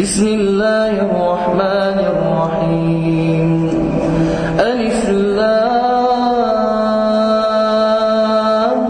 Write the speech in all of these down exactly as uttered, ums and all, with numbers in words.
بسم الله الرحمن الرحيم ألف لام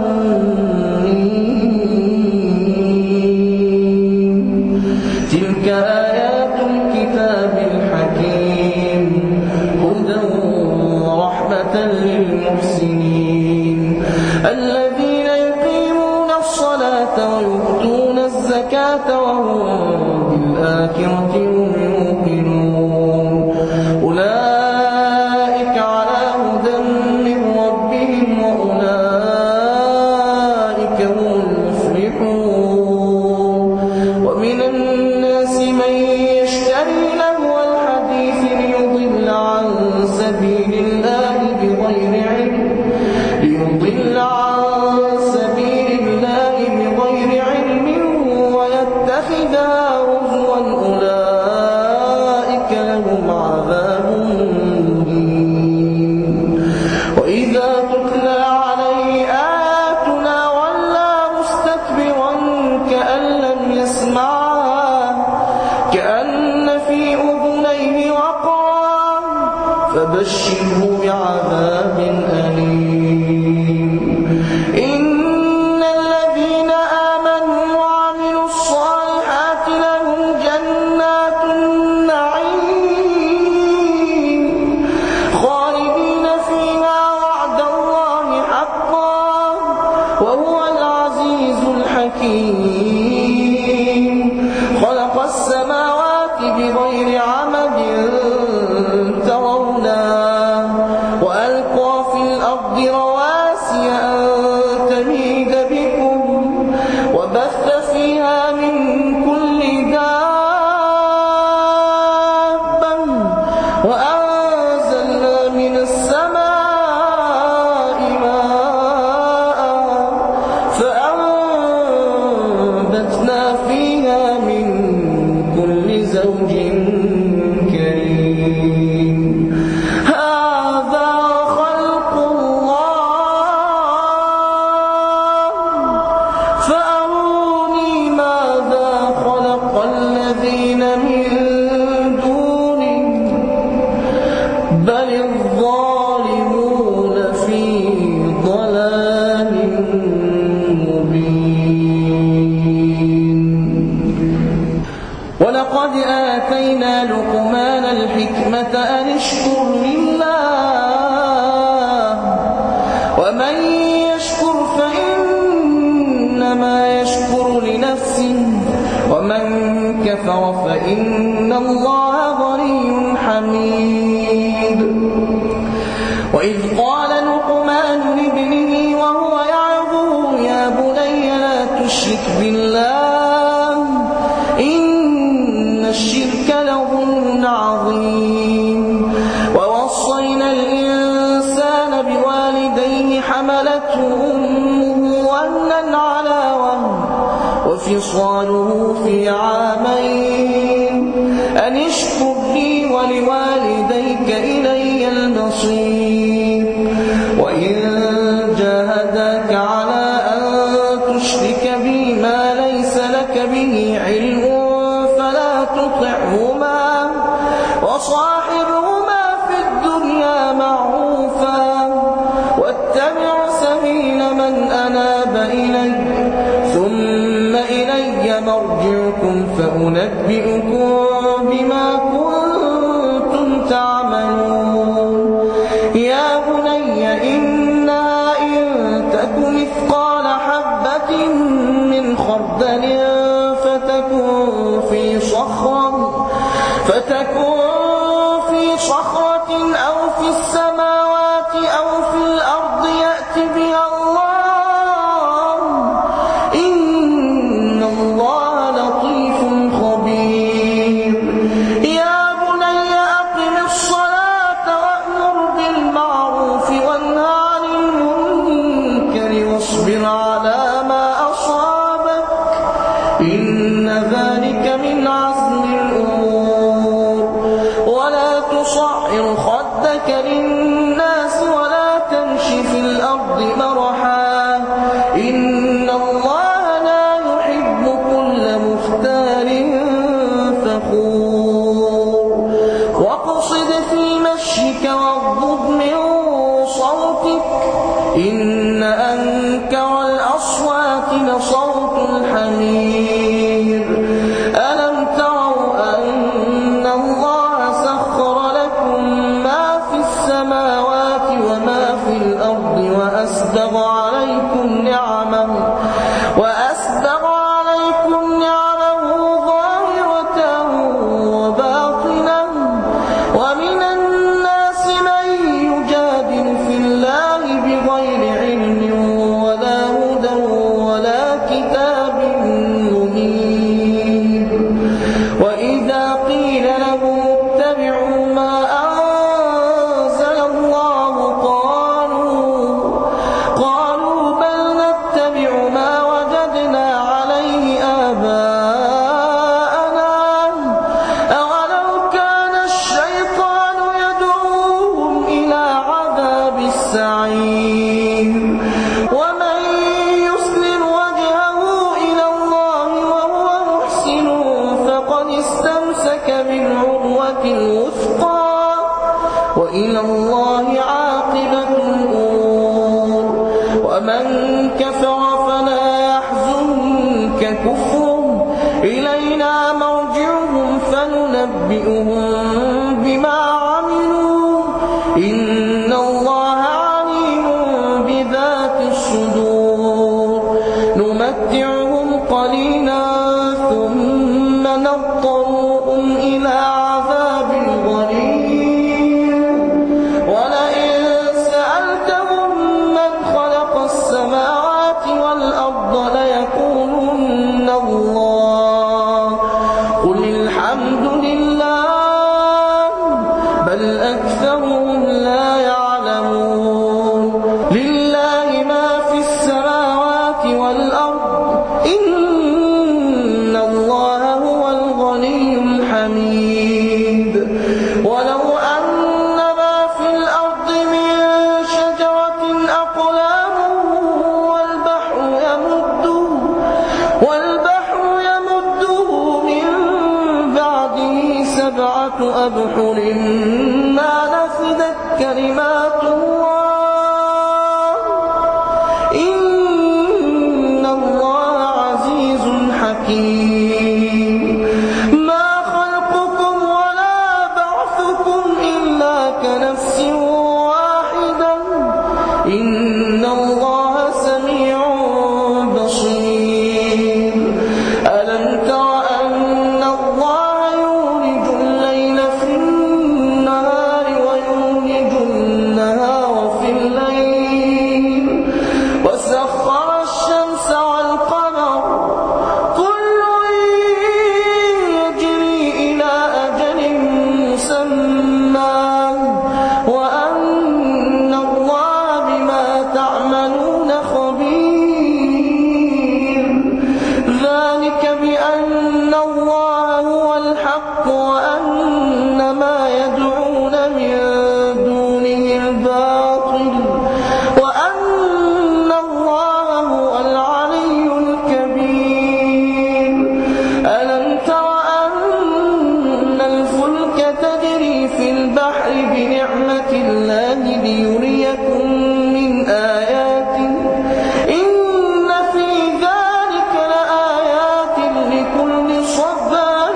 ميم تلك آيات الكتاب الحكيم هدى ورحمة للمحسنين الذين يقيمون الصلاة ويؤتون الزكاة وهم بالآخرة هم يوقنون أولئك على هدى من ربهم وأولئك هم المفلحون ومن الناس من يشتري لهو الحديث ليضل عن سبيل الله بغير علم ليضل عن سبيل الله بغير علم ويتخذها هزوا أولئك لهم عذاب مهين وإذا تتلى عليه آياتنا ولى مستكبرا كأن لم يسمعها كأن في أذنيه وقرا فبشره بعذاب أليم إن الذين آمنوا وعملوا الصالحات لهم جنات النعيم خالدين فيها وعد الله حقا وهو العزيز الحكيم خلق السماوات بغير عمد ترونها وألقى في الأرض رواسي أن تميد بكم وبث فيها من كل دابة وأنزلنا من السماء ماء فأنبتنا فيها من كل زوج كريم هذا خلق الله فأروني ماذا خلق الذين من دونه بل الظالمون في ضلال مبين ولقد آتينا لقمان الحكمة أن اشكر لله ومن يشكر فإنما يشكر لنفسه ومن كفر فإن الله غني حميد وإذ قال لقمان لابنه وهو يعظه يا بني لا تشرك بالله إن الشرك لظلم عظيم ووصينا الإنسان بوالديه حملته أمه وهنا على وهن وفصاله في عامين أن اشكر لي ولوالديك إلي المصير وإن جاهداك على أن تشرك بي ما ليس لك به علم فلا تطعهما وصاحبهما في الدنيا معروفا واتبع سبيل من أناب إلي ثم إلي مرجعكم فأنبئكم بما كنتم تعملون يا بني إنها إن تك مثقال حبة من خردل فتكن في صخرة فتكن في صخرة أو في السماوات أو في الأرض يأت بها الله إن الله لطيف خبير يا بني أقم الصلاة وأمر بالمعروف وانهى عن المنكر واصبر على ما أصابك إن ذلك من عزم الأمور ولا تصعر خدك للناس ولا تمش في الأرض مرحا إن الله لا يحب كل مختال فخور بالعروة الوثقى وإلى الله عاقبة الأمور. ومن كفر فلا يحزنك كفره إلينا مرجعهم فننبئهم بما عملوا إن الله عليم بذات الصدور. نمتعهم قليلا ثم نضطرهم إلى عذاب غليظ ولئن سألتهم من خلق السماوات والأرض ليقولن الله قل الحمد لله بل أكثرهم لا يعلمون. لله ما في السماوات والأرض إن الله هو الغني الحميد. ولو أن ما في الأرض من شجرة أقلام والبحر يمده والبحر يمده من بعده سبعة أبحر ما نفدت كلمات الله إن الله عزيز حكيم. ما خلقكم ولا بعثكم إلا كنفس واحدة إن الله سميع بصير. ألم تر أن الله يولج الليل في النهار ويولج النهار في الليل وسخر الشمس والقمر كل يجري إلى أجل مسمى وأن الله بما تعملون خبير. ذلك بأن الله هو الحق وأن ما يدعون من دونه الباطل وأن الله هو العلي الكبير. ألم تر أن الفلك تجري في البحر بنعمة الله ليريكم من آياته إن في ذلك لآيات لكل صبار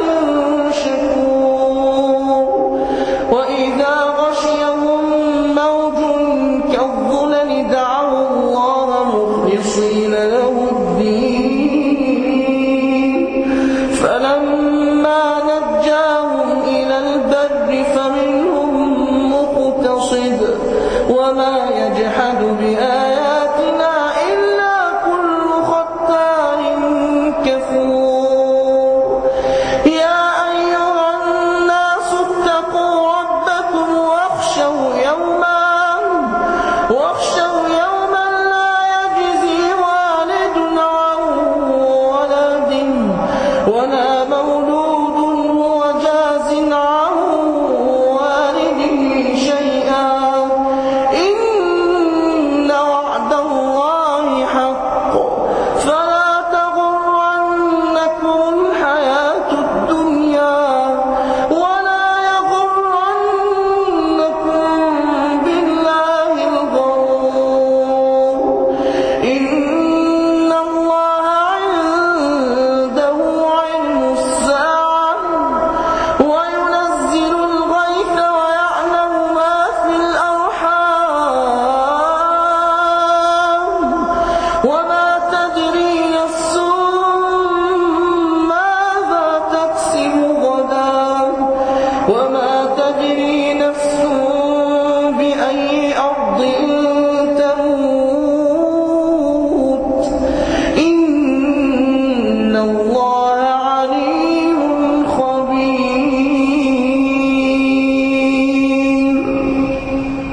شكور. وإذا غشيهم موج كالظلل دعوا الله مخلصين له الدين فلما نجاهم إلى البر فمنهم مقتصد وما يجحد بآياتنا